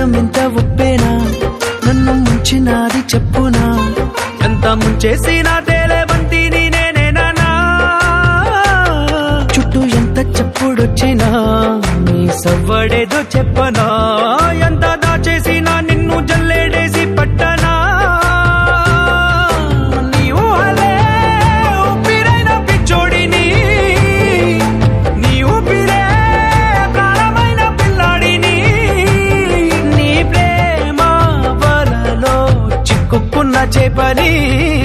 మనమెంత ఒప్పేనా నన్ను ముంచినాది చెప్పునా ఎంత ముంచేసినా తేలేవంతి నేనేనా చుట్టూ ఎంత చెప్పుడొచ్చినా నీ సవ్వడేదో చెప్పనా ఎంత దాచేసినా నిన్ను జల్లేడేసి పట్టనా చేపని